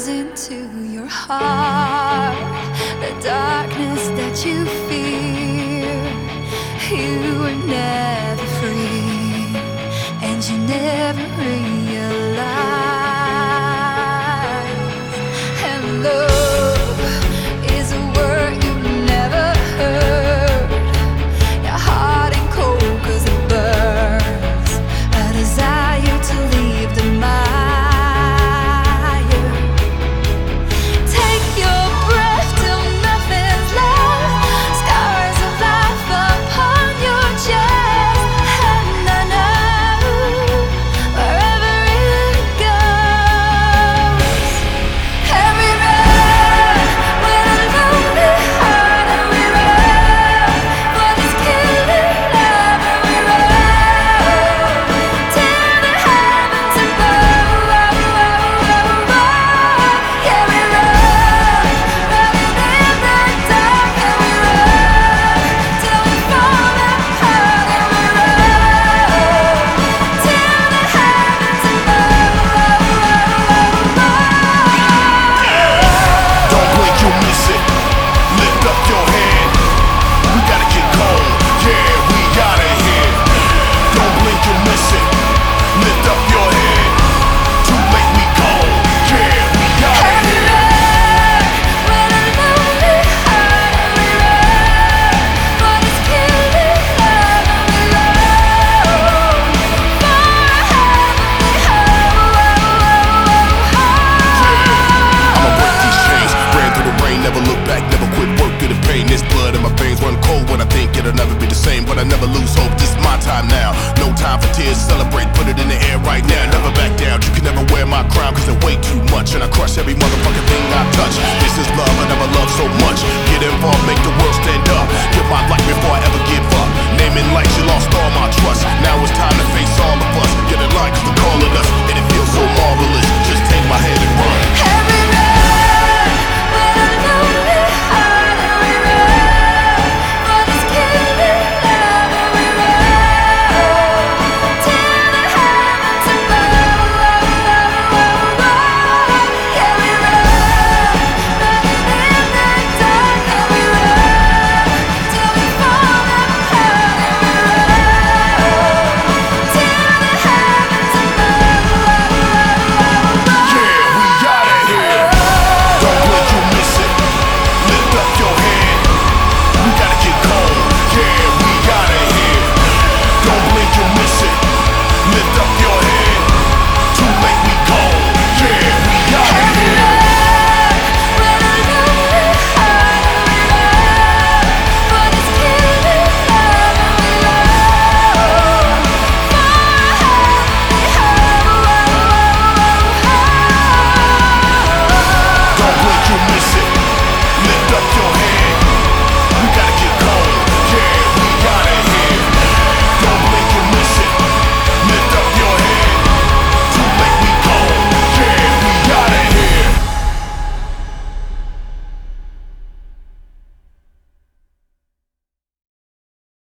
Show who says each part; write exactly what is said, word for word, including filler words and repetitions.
Speaker 1: burns into your heart, the darkness that you fear. You were never free, and you never realized. And love is a word you never heard. Your heart ain't cold 'cause it burns, a desire to leave the mire. Take your breath till nothing's left, scars of life upon your chest. And I know wherever it goes, every run with a lonely heart, and we run for this killing love, and we run till the heavens above. Yeah, we run, running in the dark, and we run till we fall apart, and we run till the heavens above.
Speaker 2: Don't blink, you'll miss it. Lift up your head. We gotta get going. Yeah, we gotta hit. Don't blink, you'll miss it. Lift up your head. Too late, we gone. Yeah, we gotta
Speaker 1: And we
Speaker 2: hit.
Speaker 1: run with a lonely heart, and we run for this killing love, and we run for a heavenly home.
Speaker 2: I'ma break these chains. Ran through the rain, never look back, never quit work through the pain. This blood in my veins run cold when I think it'll never be the same. But I never lose hope, this is my time now. No time for tears, celebrate, put it in the air right now. Never back down, you can never wear my crown, 'cause they weigh too much, and I crush every motherfucking thing I touch. This is love,